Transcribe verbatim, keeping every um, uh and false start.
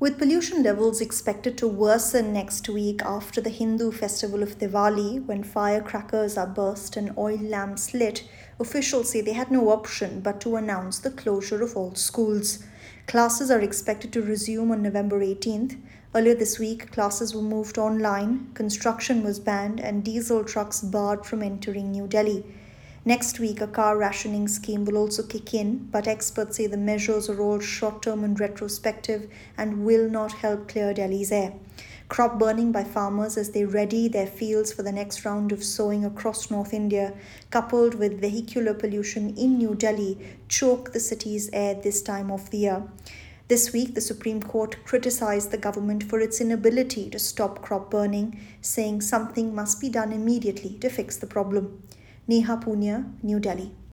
With pollution levels expected to worsen next week after the Hindu festival of Diwali, when firecrackers are burst and oil lamps lit, officials say they had no option but to announce the closure of all schools. Classes are expected to resume on November eighteenth. Earlier this week, classes were moved online, construction was banned, and diesel trucks barred from entering New Delhi. Next week, a car rationing scheme will also kick in, but experts say the measures are all short term and retrospective and will not help clear Delhi's air. Crop burning by farmers as they ready their fields for the next round of sowing across North India, coupled with vehicular pollution in New Delhi, choke the city's air this time of the year. This week, the Supreme Court criticized the government for its inability to stop crop burning, saying something must be done immediately to fix the problem. Neha Punya, New Delhi.